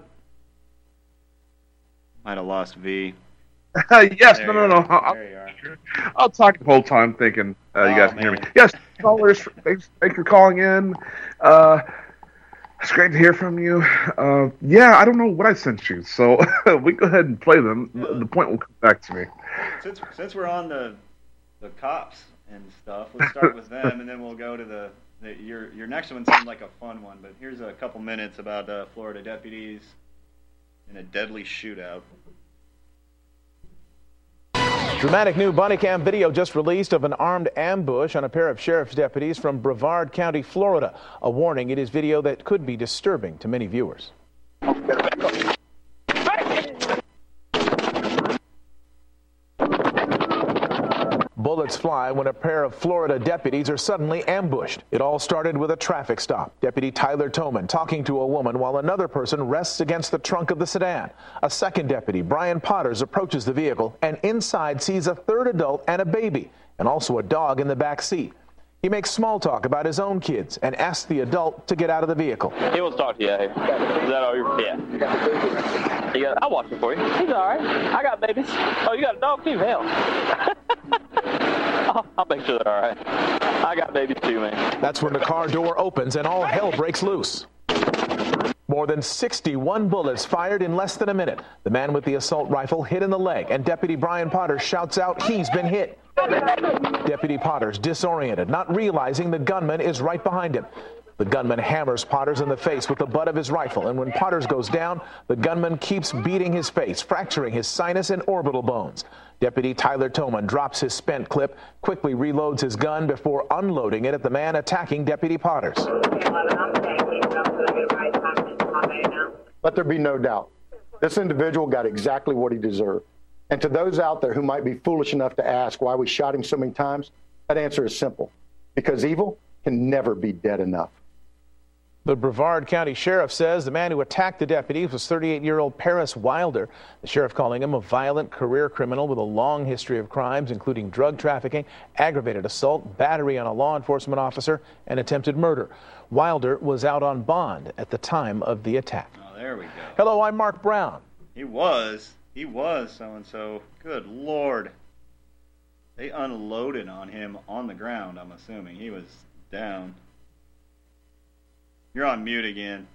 C: Might have lost V.
B: Yes,
C: there
B: no.
C: There you are.
B: I'll talk the whole time thinking you guys can hear me. Yes, callers, thanks for calling in. It's great to hear from you. I don't know what I sent you, so we go ahead and play them. The point will come back to me.
C: Since we're on the cops and stuff, let's start with them, and then we'll go to your next one seemed like a fun one, but here's a couple minutes about Florida deputies in a deadly shootout.
K: Dramatic new body cam video just released of an armed ambush on a pair of sheriff's deputies from Brevard County, Florida. A warning, it is video that could be disturbing to many viewers. Bullets fly when a pair of Florida deputies are suddenly ambushed. It all started with a traffic stop. Deputy Tyler Toman talking to a woman while another person rests against the trunk of the sedan. A second deputy, Brian Potters, approaches the vehicle and inside sees a third adult and a baby, and also a dog in the back seat. He makes small talk about his own kids and asks the adult to get out of the vehicle.
L: He wants to talk to you out here. Is that all you're... Yeah. I'll watch it for you. He's all right. I got babies. Oh, you got a dog too? Hell. I'll make sure they're all right. I got babies too, man.
K: That's when the car door opens and all hell breaks loose. More than 61 bullets fired in less than a minute. The man with the assault rifle hit in the leg, and Deputy Brian Potter shouts out he's been hit. Deputy Potter's disoriented, not realizing the gunman is right behind him. The gunman hammers Potters in the face with the butt of his rifle, and when Potters goes down, the gunman keeps beating his face, fracturing his sinus and orbital bones. Deputy Tyler Toman drops his spent clip, quickly reloads his gun before unloading it at the man attacking Deputy Potters.
M: Let there be no doubt. This individual got exactly what he deserved. And to those out there who might be foolish enough to ask why we shot him so many times, that answer is simple. Because evil can never be dead enough.
K: The Brevard County Sheriff says the man who attacked the deputy was 38-year-old Paris Wilder. The sheriff calling him a violent career criminal with a long history of crimes, including drug trafficking, aggravated assault, battery on a law enforcement officer, and attempted murder. Wilder was out on bond at the time of the attack.
C: Oh, there we go.
K: Hello, I'm Mark Brown.
C: He was so-and-so. Good Lord. They unloaded on him on the ground, I'm assuming. He was down. You're on mute again.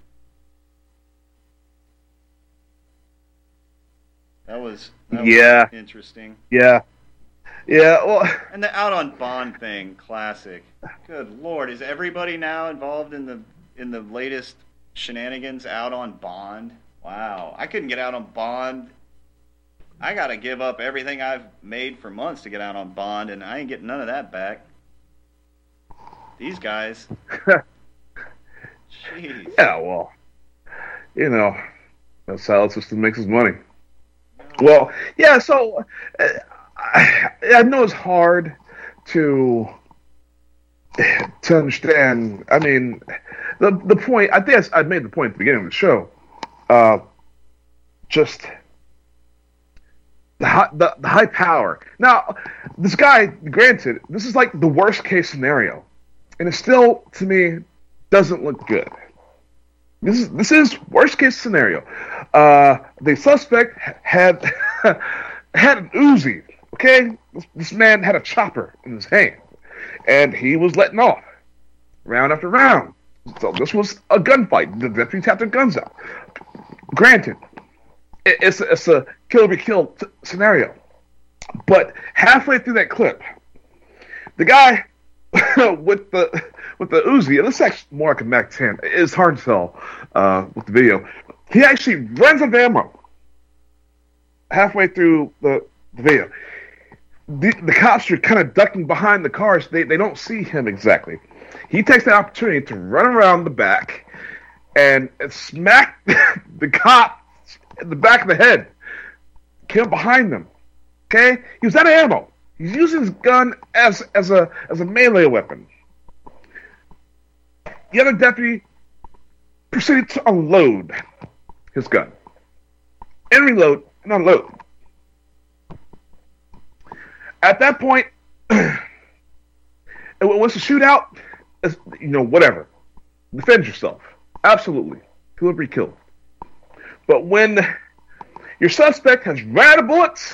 C: That was interesting.
B: Yeah. Well,
C: and the out on bond thing, classic. Good Lord, is everybody now involved in the latest shenanigans out on bond? Wow, I couldn't get out on bond. I got to give up everything I've made for months to get out on bond, and I ain't getting none of that back. These guys. Jeez.
B: Yeah, well, that's how the system makes its money. Well, yeah, so I know it's hard to understand. I mean, the point, I think I made the point at the beginning of the show, just the high power. Now, this guy, granted, this is like the worst case scenario, and it still, to me, doesn't look good. This is worst case scenario. The suspect had an Uzi. Okay, this man had a chopper in his hand, and he was letting off round after round. So this was a gunfight. The deputies had their guns out. Granted, it's a kill or be killed scenario, but halfway through that clip, the guy with the Uzi, it looks actually more like a Mac-10. It's hard to tell with the video. He actually runs out of ammo halfway through the video. The cops are kind of ducking behind the cars. They don't see him exactly. He takes the opportunity to run around the back and smack the cop in the back of the head. Came behind them. Okay? He was out of ammo. He's using his gun as a melee weapon. The other deputy proceeded to unload his gun. And reload and unload. At that point, once the shootout, whatever. Defend yourself. Absolutely. Kill or be killed. But when your suspect has run out of bullets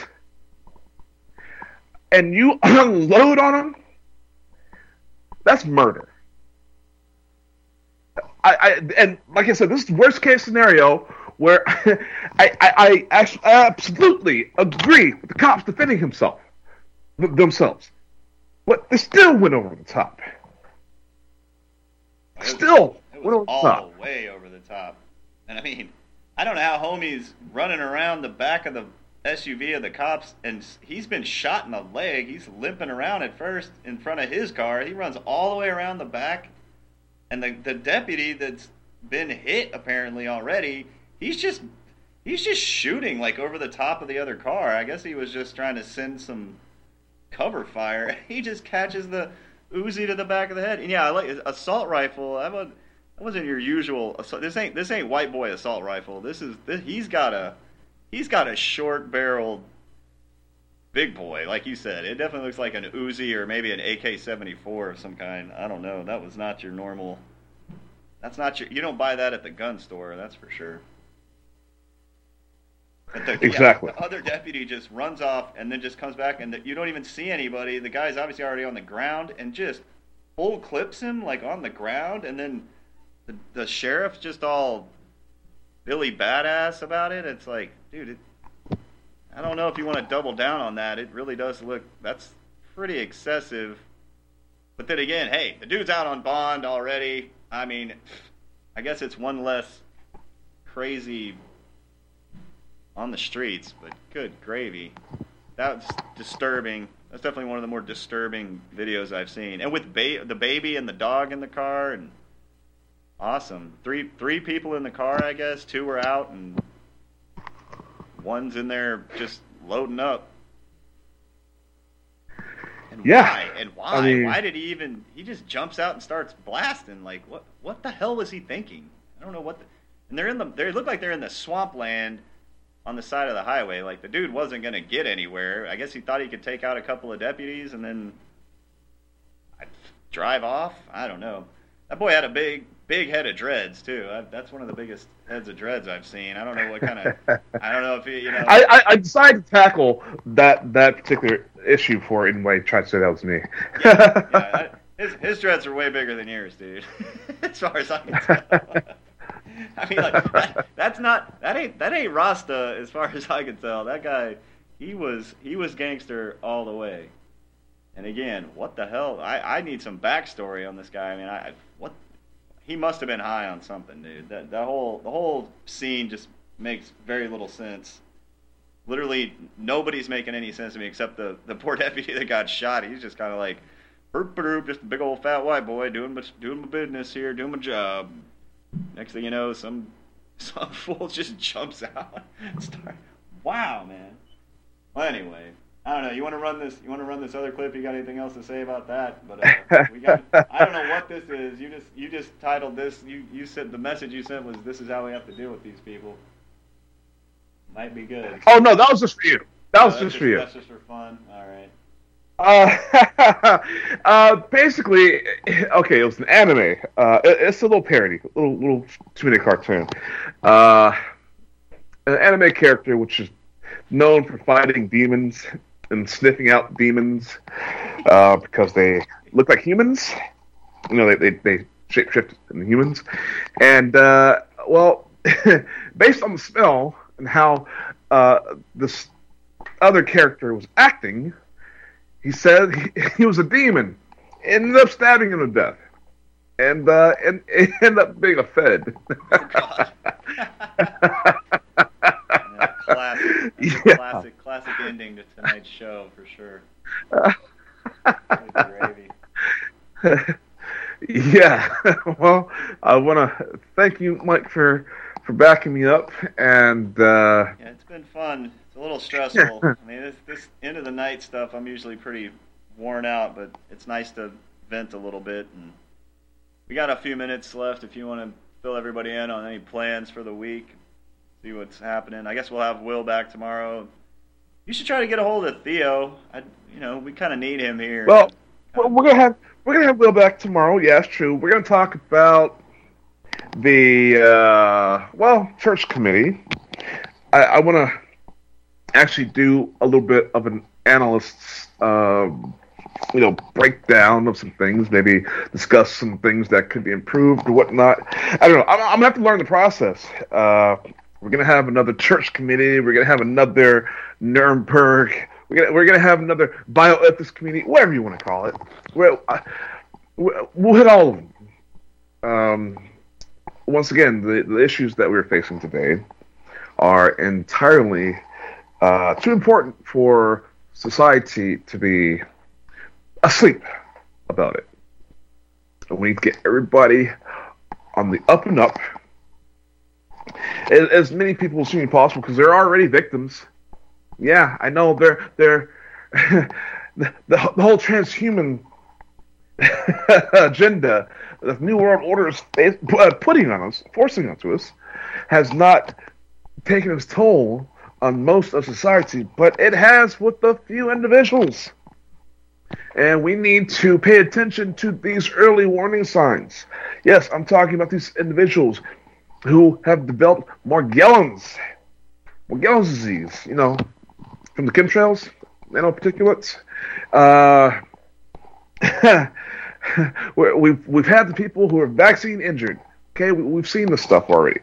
B: and you unload on him, that's murder. And like I said, this is the worst case scenario where I absolutely agree with the cops defending themselves. But they still went over the top.
C: It was all the way over the top. And I mean, I don't know how homie's running around the back of the SUV of the cops, and he's been shot in the leg. He's limping around at first in front of his car. He runs all the way around the back, and the deputy that's been hit apparently already, he's just shooting like over the top of the other car. I guess he was just trying to send some cover fire. He just catches the Uzi to the back of the head. And yeah, I like assault rifle. That wasn't your usual assault. This ain't white boy assault rifle. He's got a short barreled big boy, like you said. It definitely looks like an Uzi or maybe an AK-74 of some kind. I don't know. That was not your normal. That's not your. You don't buy that at the gun store. That's for sure. But
B: Exactly.
C: The other deputy just runs off and then just comes back, and you don't even see anybody. The guy's obviously already on the ground and just full clips him like on the ground, and then the sheriff's just all Billy Badass about it. It's like, dude, I don't know if you want to double down on that. It really does look, that's pretty excessive. But then again, hey, the dude's out on bond already. I mean, I guess it's one less crazy on the streets, but good gravy. That's disturbing. That's definitely one of the more disturbing videos I've seen. And with the baby and the dog in the car, and awesome. Three people in the car, I guess. 2 were out, and one's in there just loading up. And
B: yeah.
C: Why?
B: I mean,
C: why did he even? He just jumps out and starts blasting. Like, what the hell was he thinking? I don't know what. And they look like they're in the swampland on the side of the highway. Like, the dude wasn't going to get anywhere. I guess he thought he could take out a couple of deputies and then drive off. I don't know. That boy had a big head of dreads too. That's one of the biggest heads of dreads I've seen. I don't know what kind of. I don't know if he,
B: I decided to tackle that particular issue before anybody tried to say that was me.
C: His dreads are way bigger than yours, dude. As far as I can tell. I mean, like that ain't Rasta as far as I can tell. That guy, he was gangster all the way. And again, what the hell? I need some backstory on this guy. I mean, he must have been high on something, dude. The whole scene just makes very little sense. Literally, nobody's making any sense to me except the poor deputy that got shot. He's just kind of like, just a big old fat white boy doing my business here, doing my job. Next thing you know, some fool just jumps out. Wow, man. Well, anyway, I don't know. You want to run this other clip? You got anything else to say about that? But I don't know what this is. You just titled this. You said the message you sent was, "This is how we have to deal with these people." Might be good.
B: Oh no, that was just for you. That's just for
C: for fun. All right.
B: Basically, okay, it was an anime. It's a little parody, little 2-minute cartoon. An anime character which is known for fighting demons and sniffing out demons because they look like humans. You know, they shapeshift into humans, and well, based on the smell and how this other character was acting. He said he was a demon. Ended up stabbing him to death, and ended up being a fed.
C: Oh, God. Classic ending to tonight's show for sure.
B: Yeah. Well, I want to thank you, Mike, for backing me up, and
C: yeah, it's been fun. A little stressful. I mean, this end of the night stuff, I'm usually pretty worn out, but it's nice to vent a little bit. And we got a few minutes left if you want to fill everybody in on any plans for the week, see what's happening. I guess we'll have Will back tomorrow. You should try to get a hold of Theo. We kind of need him here.
B: Well, we're gonna have Will back tomorrow. Yeah, it's true. We're gonna talk about the church committee. I want to actually do a little bit of an analyst's breakdown of some things, maybe discuss some things that could be improved or whatnot. I don't know. I'm gonna have to learn the process. We're gonna have another church committee. We're gonna have another Nuremberg. We're gonna have another bioethics committee, whatever you want to call it. We'll hit all of them. Once again, the issues that we're facing today are entirely too important for society to be asleep about it. We need to get everybody on the up and up, as many people as soon as possible, because they're already victims. Yeah, I know they're the whole transhuman agenda, the New World Order is putting on us, forcing onto us, has not taken its toll on most of society, but it has with a few individuals. And we need to pay attention to these early warning signs. Yes, I'm talking about these individuals who have developed Morgellons disease, from the chemtrails, nanoparticulates. We've had the people who are vaccine injured. Okay, we've seen this stuff already.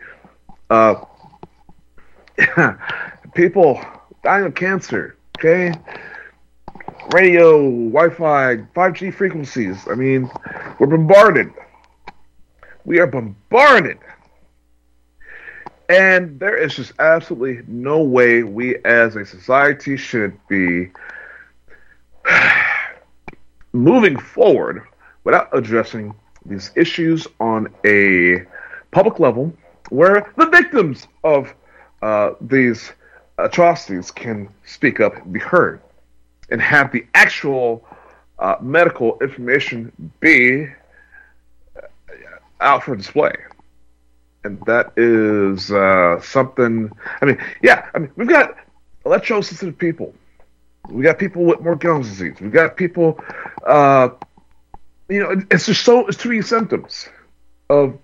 B: People dying of cancer. Okay, radio, Wi-Fi, 5G frequencies. I mean, we're bombarded. We are bombarded. And there is just absolutely no way we as a society should be moving forward without addressing these issues on a public level where the victims of these atrocities can speak up and be heard and have the actual medical information be out for display. And that is something. We've got electrosensitive people. We got people with Morgellons disease. We got people. It's too many symptoms of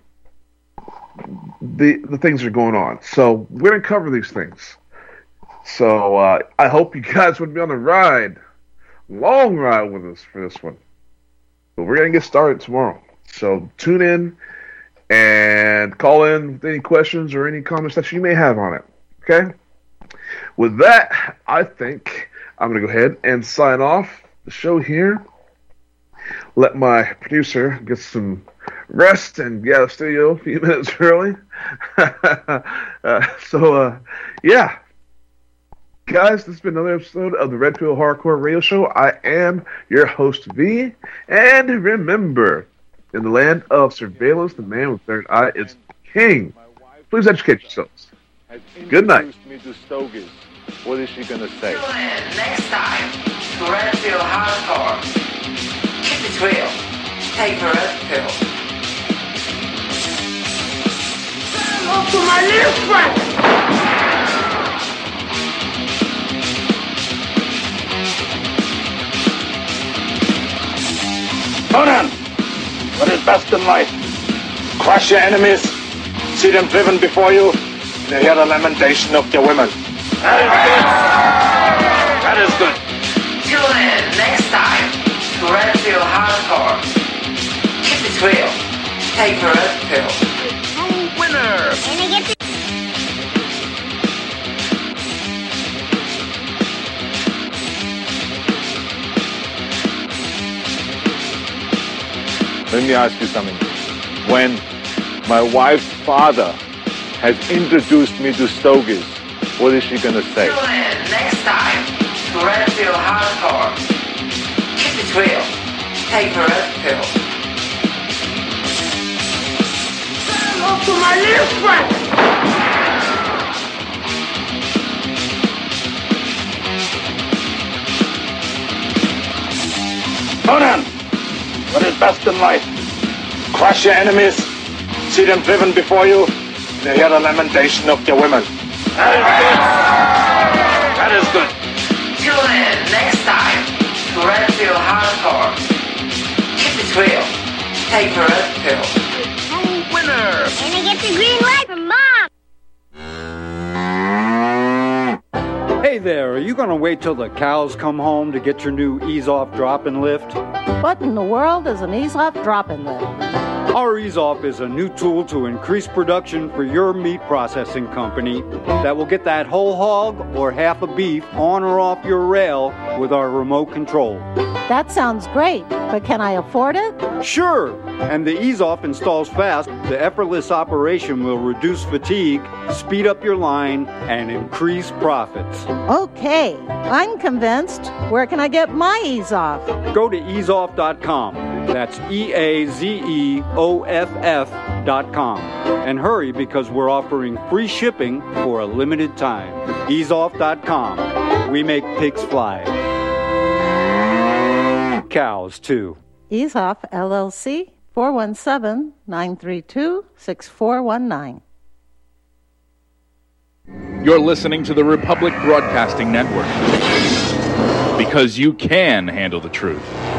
B: the things that are going on. So we're gonna cover these things. So I hope you guys would be on the long ride with us for this one. But we're gonna get started tomorrow. So tune in. And call in with any questions or any comments that you may have on it. Okay? With that, I think I'm going to go ahead and sign off the show here. Let my producer get some rest and get out of the studio a few minutes early. Yeah. Guys, this has been another episode of the Red Pill Hardcore Radio Show. I am your host, V. And remember, in the land of surveillance, the man with third eye is king. Please educate yourselves. Good night.
N: Me to Stogies. What is she going to say?
O: Tune in next time to Red Pill Hardcore. Keep it real. Take the red pill. Up to my little friend.
P: Conan! What is best in life? Crush your enemies, see them driven before you, and hear the lamentation of your women. That is good.
O: Tune in next time to Red Pill Hardcore. Keep it real. Take the red pill.
P: True winner!
O: And I get
N: Let me ask you something. When my wife's father has introduced me to Stogies, what is she going to say?
O: Tune in next time to Red Pill Hardcore. Keep it real. Take the red pill. Up to my little friend.
P: Conan! What is best in life? Crush your enemies, see them driven before you, and hear the lamentation of your women. That is good.
O: Tune in next time to Red Pill Hardcore. Keep it real. Take the red pill.
P: True winner!
O: And I get the green light from Mom.
Q: Hey there, are you going to wait till the cows come home to get your new ease-off drop-in lift?
R: What in the world is an ease-off drop-in lift?
Q: Our ease-off is a new tool to increase production for your meat processing company that will get that whole hog or half a beef on or off your rail with our remote control.
R: That sounds great, but can I afford it?
Q: Sure, and the ease-off installs fast. The effortless operation will reduce fatigue, speed up your line, and increase profits.
R: Okay, I'm convinced. Where can I get my ease-off?
Q: Go to easeoff.com. That's EAZEOFF.com. And hurry because we're offering free shipping for a limited time. Easeoff.com. We make pigs fly. Cows, too.
R: EaseOff, LLC, 417-932-6419.
S: You're listening to the Republic Broadcasting Network. Because you can handle the truth.